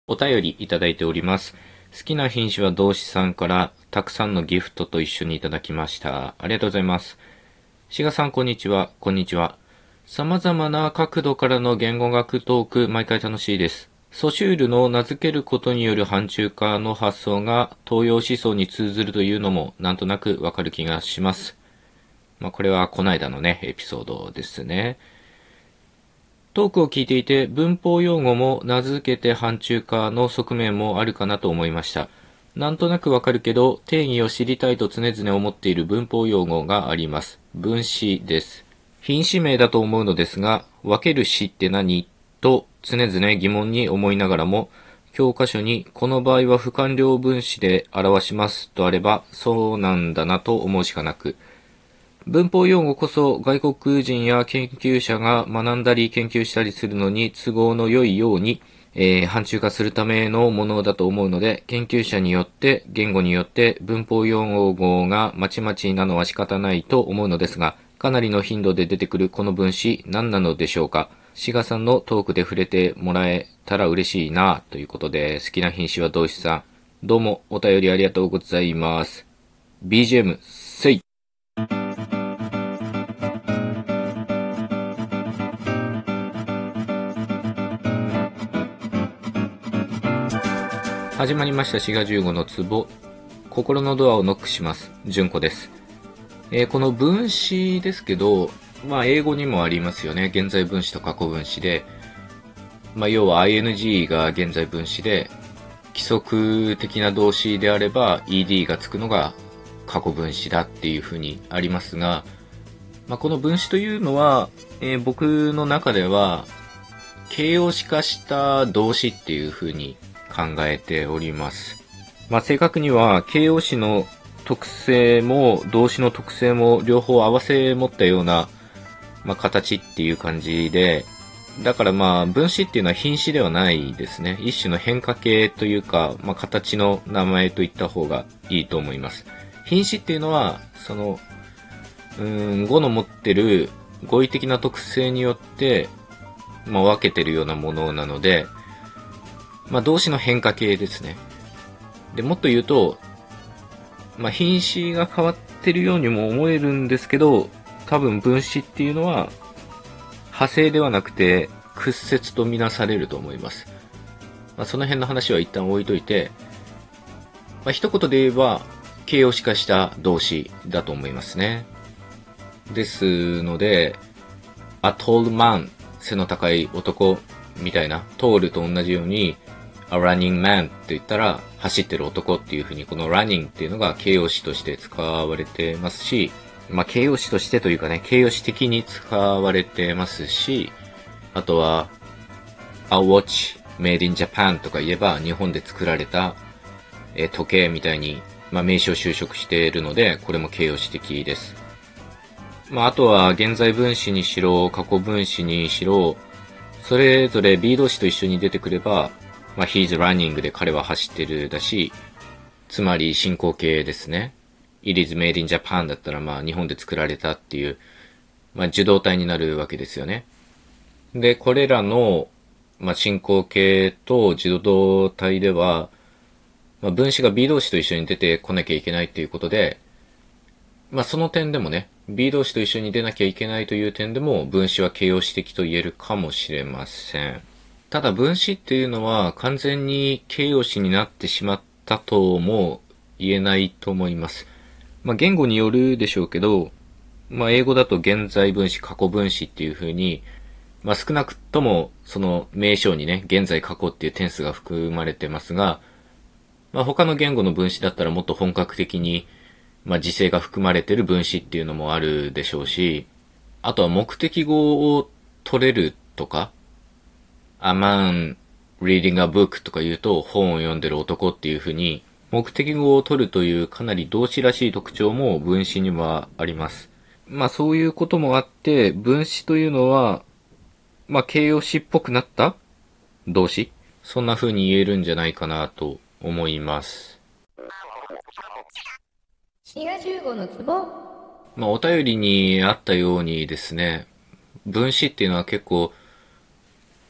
お便りいただいております。好きな品種は同志さんからたくさんのギフトと一緒にいただきました。ありがとうございます。志賀さん、こんにちは。こんにちは。様々な角度からの言語学トーク、毎回楽しいです。ソシュールの名付けることによる範疇化の発想が東洋思想に通ずるというのもなんとなくわかる気がします。これはこないだのね、エピソードですね。トークを聞いていて文法用語も名付けて範疇化の側面もあるかなと思いました。なんとなくわかるけど定義を知りたいと常々思っている文法用語があります。分詞です。品詞名だと思うのですが、分ける詞って何と常々疑問に思いながらも、教科書にこの場合は不完了分詞で表しますとあればそうなんだなと思うしかなく、文法用語こそ外国人や研究者が学んだり研究したりするのに都合の良いように、範疇化するためのものだと思うので、研究者によって言語によって文法用語がまちまちなのは仕方ないと思うのですが、かなりの頻度で出てくるこの分詞何なのでしょうか。志賀さんのトークで触れてもらえたら嬉しいなということで、好きな品種は同志さん。どうもお便りありがとうございます。BGM、せい。始まりました滋賀15の壺。心のドアをノックします。純子です。この分詞ですけど、英語にもありますよね。現在分詞と過去分詞で、要は ing が現在分詞で、規則的な動詞であれば ed がつくのが過去分詞だっていうふうにありますが、この分詞というのは、僕の中では形容詞化した動詞っていうふうに考えております。正確には形容詞の特性も動詞の特性も両方合わせ持ったような、形っていう感じで、だから分詞っていうのは品詞ではないですね。一種の変化形というか、形の名前といった方がいいと思います。品詞っていうのは、その、語の持ってる語彙的な特性によって、分けてるようなものなので、動詞の変化形ですね。で、もっと言うと、品詞が変わってるようにも思えるんですけど、多分分詞っていうのは、派生ではなくて、屈折とみなされると思います。その辺の話は一旦置いといて、一言で言えば、形容詞化した動詞だと思いますね。ですので、a tall man、背の高い男みたいな、tall と同じように、a running man って言ったら、走ってる男っていう風に、この running っていうのが形容詞として使われてますし、形容詞としてというかね、形容詞的に使われてますし、あとは、a watch made in Japan とか言えば、日本で作られた、時計みたいに、名詞を修飾しているので、これも形容詞的です。あとは、現在分詞にしろ、過去分詞にしろ、それぞれ B 動詞と一緒に出てくれば、he's running で彼は走ってるだし、つまり進行形ですね。it is made in Japan だったら日本で作られたっていう、受動体になるわけですよね。で、これらの、進行形と受動体では、分詞が B 動詞と一緒に出てこなきゃいけないっていうことで、その点でもね、B 動詞と一緒に出なきゃいけないという点でも分詞は形容詞的と言えるかもしれません。ただ分詞っていうのは完全に形容詞になってしまったとも言えないと思います。言語によるでしょうけど、英語だと現在分詞、過去分詞っていう風に、少なくともその名称にね、現在過去っていうテンスが含まれてますが、他の言語の分詞だったらもっと本格的に時制が含まれてる分詞っていうのもあるでしょうし、あとは目的語を取れるとか、a man reading a book とか言うと本を読んでる男っていう風に、目的語を取るというかなり動詞らしい特徴も分詞にはあります。そういうこともあって、分詞というのは、形容詞っぽくなった動詞、そんな風に言えるんじゃないかなと思います。 滋賀15のツボ。 お便りにあったようにですね、分詞っていうのは結構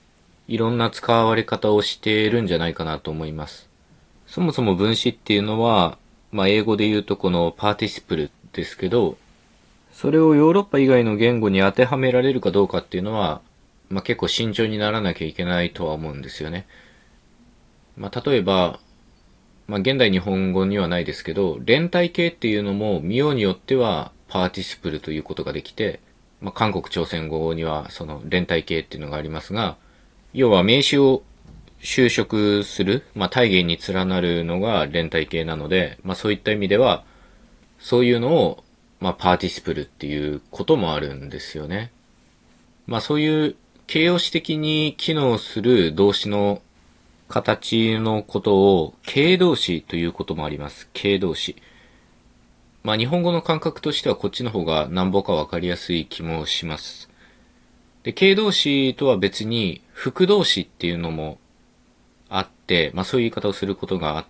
いろんな使われ方をしているんじゃないかなと思います。そもそも分詞っていうのは、英語で言うとこのパーティシプルですけど、それをヨーロッパ以外の言語に当てはめられるかどうかっていうのは、結構慎重にならなきゃいけないとは思うんですよね。例えば、現代日本語にはないですけど、連体形っていうのも見ようによってはパーティシプルということができて、韓国朝鮮語にはその連体形っていうのがありますが、要は名詞を修飾する、体言に連なるのが連体形なので、そういった意味では、そういうのを、パーティシプルっていうこともあるんですよね。そういう形容詞的に機能する動詞の形のことを形動詞ということもあります。形動詞。日本語の感覚としてはこっちの方がなんぼかわかりやすい気もします。で、形動詞とは別に副動詞っていうのもあって、そういう言い方をすることがあって、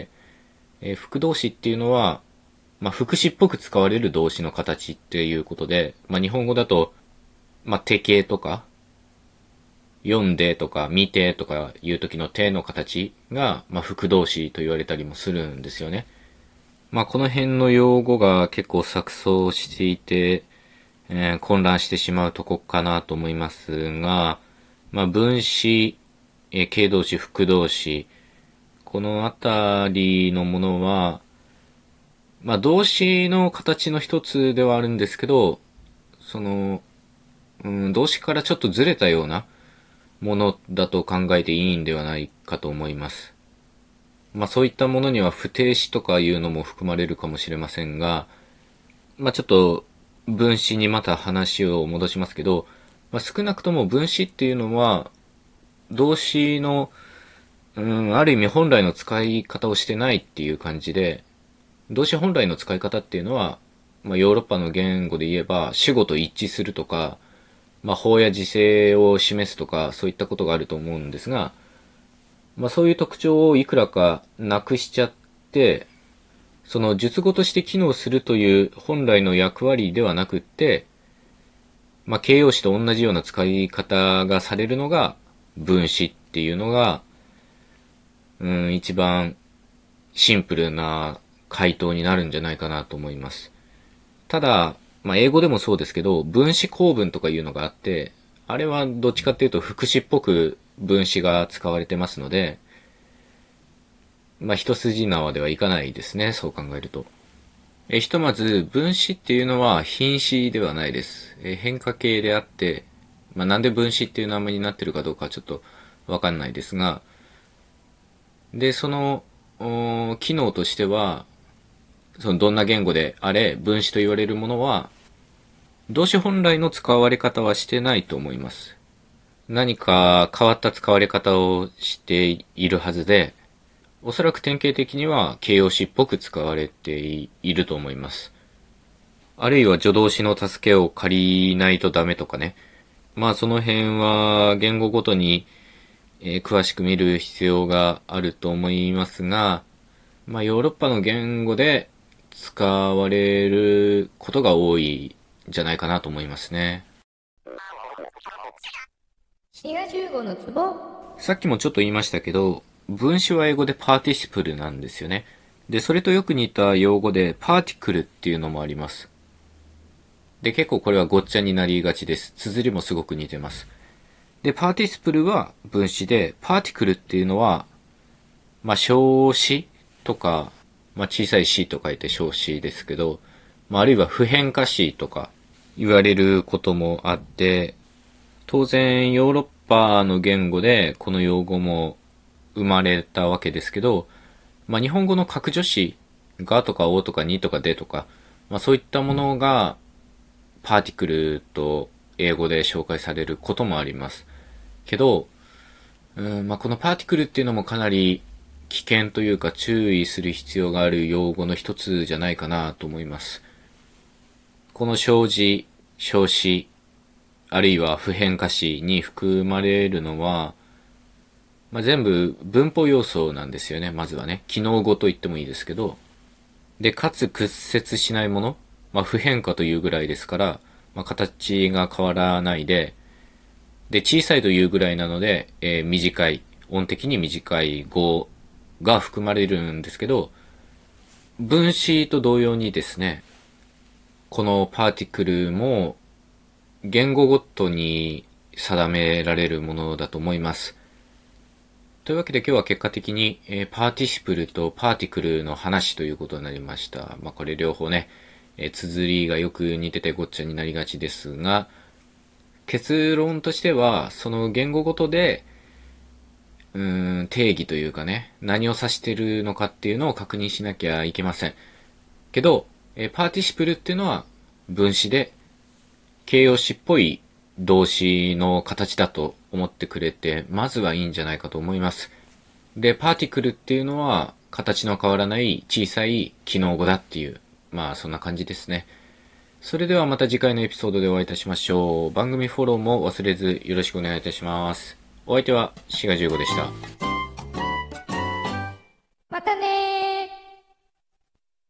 副動詞っていうのは、副詞っぽく使われる動詞の形っていうことで、日本語だと、手形とか、読んでとか見てとかいう時の手の形が、副動詞と言われたりもするんですよね。この辺の用語が結構錯綜していて、混乱してしまうとこかなと思いますが、分詞、形動詞、副動詞、このあたりのものは、動詞の形の一つではあるんですけど、その、動詞からちょっとずれたようなものだと考えていいんではないかと思います。そういったものには不定詞とかいうのも含まれるかもしれませんが、ちょっと分詞にまた話を戻しますけど、少なくとも分詞っていうのは、動詞の、ある意味本来の使い方をしてないっていう感じで、動詞本来の使い方っていうのは、ヨーロッパの言語で言えば主語と一致するとか、法や時制を示すとか、そういったことがあると思うんですが、そういう特徴をいくらかなくしちゃって、その述語として機能するという本来の役割ではなくって、形容詞と同じような使い方がされるのが分詞っていうのが、一番シンプルな回答になるんじゃないかなと思います。ただ、英語でもそうですけど、分詞構文とかいうのがあって、あれはどっちかっていうと副詞っぽく分詞が使われてますので、一筋縄ではいかないですね、そう考えると。ひとまず、分詞っていうのは品詞ではないです。変化形であって、なんで分詞っていう名前になってるかどうかはちょっとわかんないですが、で、その、機能としては、そのどんな言語であれ、分詞と言われるものは、動詞本来の使われ方はしてないと思います。何か変わった使われ方をしているはずで、おそらく典型的には形容詞っぽく使われていると思います。あるいは助動詞の助けを借りないとダメとかね。その辺は言語ごとに、詳しく見る必要があると思いますが、ヨーロッパの言語で使われることが多いんじゃないかなと思いますね。 滋賀15のツボ。 さっきもちょっと言いましたけど、分詞は英語でパーティシプルなんですよね。で、それとよく似た用語でパーティクルっていうのもあります。で、結構これはごっちゃになりがちです。綴りもすごく似てます。で、パーティシプルは分詞で、パーティクルっていうのは、小詞とか、小さい詞と書いて小詞ですけど、あるいは不変化詞とか言われることもあって、当然ヨーロッパの言語でこの用語も生まれたわけですけど、日本語の格助詞、がとかおとかにとかでとか、そういったものがパーティクルと英語で紹介されることもあります。けど、このパーティクルっていうのもかなり危険というか注意する必要がある用語の一つじゃないかなと思います。この小詞、小詞、あるいは不変化詞に含まれるのは、全部文法要素なんですよね、まずはね。機能語と言ってもいいですけど。で、かつ屈折しないもの、不変化というぐらいですから、形が変わらないで、 で、小さいというぐらいなので、短い、音的に短い語が含まれるんですけど、分詞と同様にですね、このパーティクルも言語ごとに定められるものだと思います。というわけで今日は結果的に、パーティシプルとパーティクルの話ということになりました。これ両方ね、綴りがよく似ててごっちゃになりがちですが、結論としては、その言語ごとで、定義というかね、何を指してるのかっていうのを確認しなきゃいけません。けど、パーティシプルっていうのは分詞で、形容詞っぽい動詞の形だと思ってくれて、まずはいいんじゃないかと思います。で、パーティクルっていうのは、形の変わらない小さい機能語だっていう、そんな感じですね。それではまた次回のエピソードでお会いいたしましょう。番組フォローも忘れずよろしくお願いいたします。お相手は、シガ15でした。 またねー。